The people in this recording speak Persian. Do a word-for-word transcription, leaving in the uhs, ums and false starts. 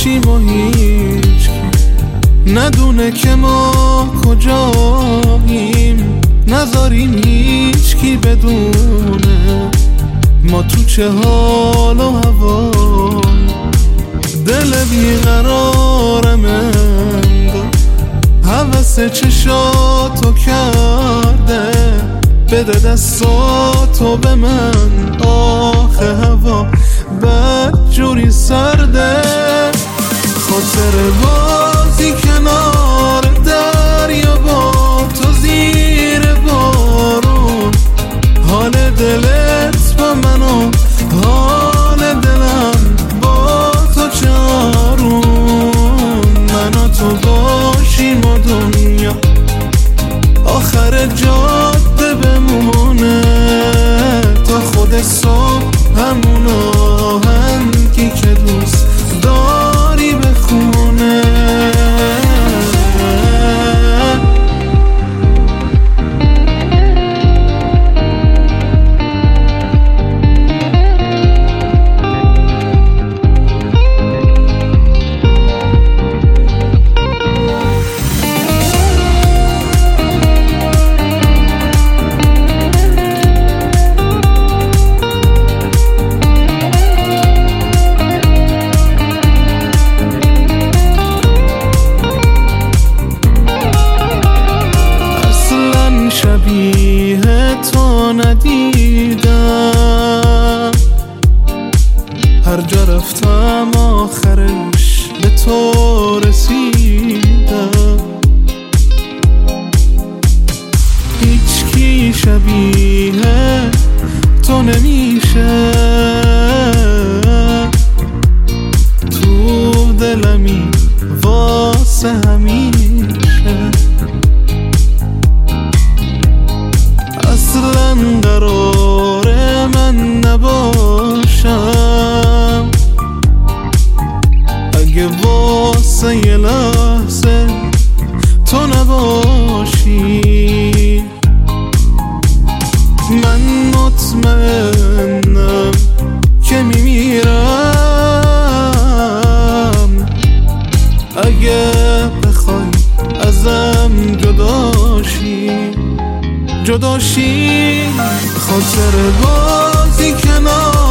باشیم و هیچ ندونه که ما کجاییم، نذاریم هیچ کی بدونه ما تو چه حال و هوا. دل بیقرارم انگار هوس چشاتو کرده، بده دستاتو به من آخه هوا بد جوری سرده. خاطر بازی کنار دریا با تو زیر بارون، حال دلت با من و حال دلم با تو چارون. من و تو باشیم و دنیا آخر جاده بمونه، تا خود صبح همون آهنگی که دوست داری بخونه. شبیه تو ندیدم، هر جا رفتم آخرش به تو رسیدم. هیچ کی شبیه تو نمیشه، تو دلمی واسه همیشه. اصلا قرار من نباشم اگه واسه یه لحظه تو نباشی. من مطمئنم که میمیرم اگه بخوای ازم جداشی جداشی. خاطر بازی کنار